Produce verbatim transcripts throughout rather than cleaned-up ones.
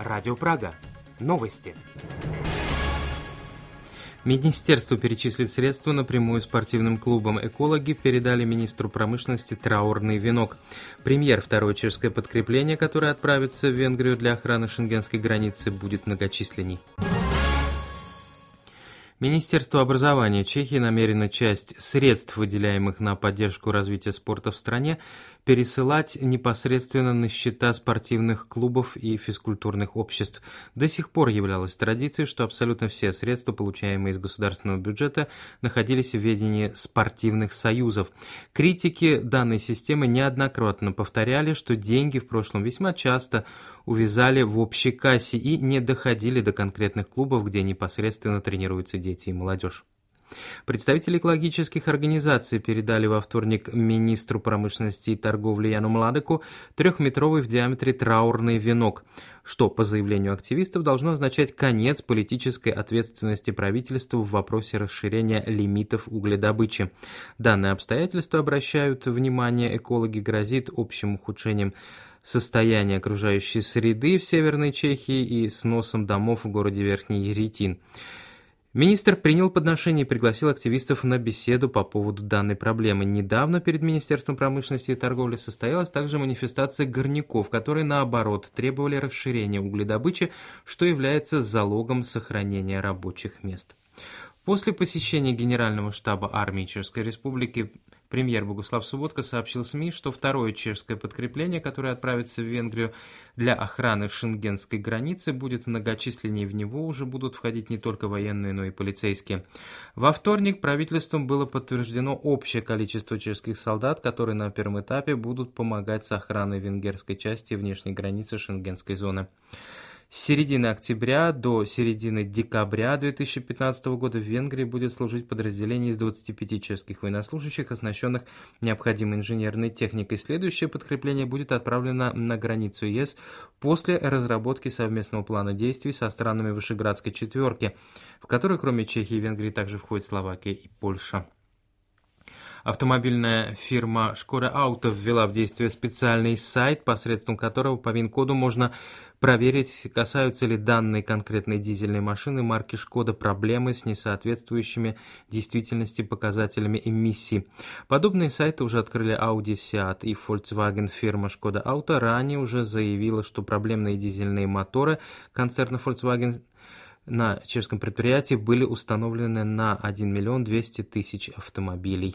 Радио Прага. Новости. Министерство перечислит средства напрямую спортивным клубам. Экологи передали министру промышленности траурный венок. Премьер второе чешское подкрепление, которое отправится в Венгрию для охраны шенгенской границы, будет многочисленней. Министерство образования Чехии намерено часть средств, выделяемых на поддержку развития спорта в стране, пересылать непосредственно на счета спортивных клубов и физкультурных обществ. До сих пор являлось традицией, что абсолютно все средства, получаемые из государственного бюджета, находились в ведении спортивных союзов. Критики данной системы неоднократно повторяли, что деньги в прошлом весьма часто увязали в общей кассе и не доходили до конкретных клубов, где непосредственно тренируются дети и молодежь. Представители экологических организаций передали во вторник министру промышленности и торговли Яну Младеку трехметровый в диаметре траурный венок, что, по заявлению активистов, должно означать конец политической ответственности правительства в вопросе расширения лимитов угледобычи. Данное обстоятельство, обращают внимание экологи, грозит общим ухудшением состояния окружающей среды в Северной Чехии и сносом домов в городе Верхний Еретин. Министр принял подношение и пригласил активистов на беседу по поводу данной проблемы. Недавно перед Министерством промышленности и торговли состоялась также манифестация горняков, которые, наоборот, требовали расширения угледобычи, что является залогом сохранения рабочих мест. После посещения Генерального штаба армии Чешской Республики премьер Богуслав Субботка сообщил СМИ, что второе чешское подкрепление, которое отправится в Венгрию для охраны шенгенской границы, будет многочисленнее. В него уже будут входить не только военные, но и полицейские. Во вторник правительством было подтверждено общее количество чешских солдат, которые на первом этапе будут помогать с охраной венгерской части внешней границы шенгенской зоны. С середины октября до середины декабря две тысячи пятнадцатого года в Венгрии будет служить подразделение из двадцати пяти чешских военнослужащих, оснащенных необходимой инженерной техникой. Следующее подкрепление будет отправлено на границу ЕС после разработки совместного плана действий со странами Вышеградской четверки, в которой кроме Чехии и Венгрии также входят Словакия и Польша. Автомобильная фирма Škoda Auto ввела в действие специальный сайт, посредством которого по ВИН-коду можно проверить, касаются ли данные конкретной дизельной машины марки Škoda проблемы с несоответствующими действительности показателями эмиссий. Подобные сайты уже открыли Audi, Seat и Volkswagen. Фирма Škoda Auto ранее уже заявила, что проблемные дизельные моторы концерна Volkswagen на чешском предприятии были установлены на один миллион двести тысяч автомобилей.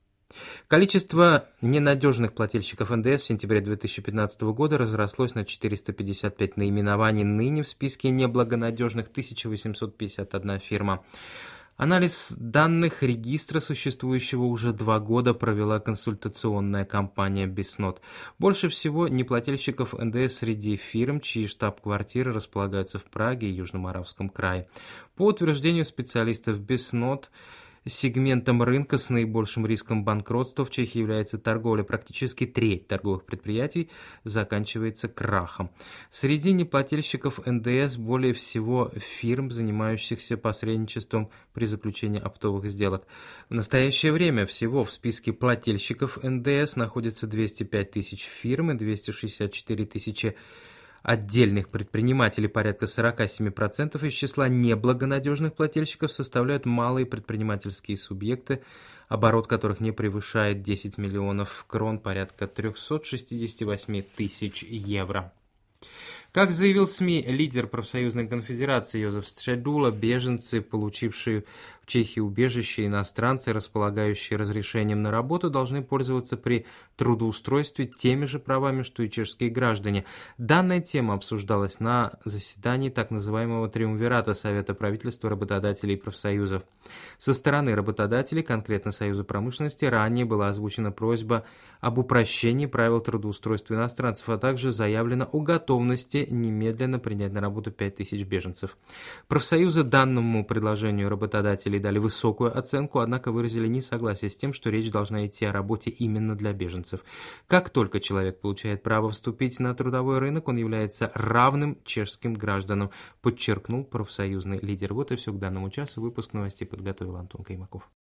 Количество ненадежных плательщиков эн дэ эс в сентябре две тысячи пятнадцатого года разрослось на четыреста пятьдесят пять наименований. Ныне в списке неблагонадежных тысяча восемьсот пятьдесят одна фирма. Анализ данных регистра, существующего уже два года, провела консультационная компания Bisnode. Больше всего неплательщиков эн дэ эс среди фирм, чьи штаб-квартиры располагаются в Праге и Южном Моравском крае. По утверждению специалистов Bisnode, сегментом рынка с наибольшим риском банкротства в Чехии является торговля. Практически треть торговых предприятий заканчивается крахом. Среди неплательщиков эн дэ эс более всего фирм, занимающихся посредничеством при заключении оптовых сделок. В настоящее время всего в списке плательщиков эн дэ эс находится двести пять тысяч фирм и двести шестьдесят четыре тысячи отдельных предпринимателей. Порядка сорок семь процентов из числа неблагонадежных плательщиков составляют малые предпринимательские субъекты, оборот которых не превышает десять миллионов крон, порядка триста шестьдесят восемь тысяч евро. Как заявил СМИ лидер профсоюзной конфедерации Йозеф Стředula, беженцы, получившие в Чехии убежище, иностранцы, располагающие разрешением на работу, должны пользоваться при трудоустройстве теми же правами, что и чешские граждане. Данная тема обсуждалась на заседании так называемого триумвирата Совета правительства, работодателей и профсоюзов. Со стороны работодателей, конкретно Союза промышленности, ранее была озвучена просьба об упрощении правил трудоустройства иностранцев, а также заявлено о готовности немедленно принять на работу пять тысяч беженцев. Профсоюзы данному предложению работодателей дали высокую оценку, однако выразили несогласие с тем, что речь должна идти о работе именно для беженцев. Как только человек получает право вступить на трудовой рынок, он является равным чешским гражданам, подчеркнул профсоюзный лидер. Вот и все к данному часу. Выпуск новостей подготовил Антон Каймаков.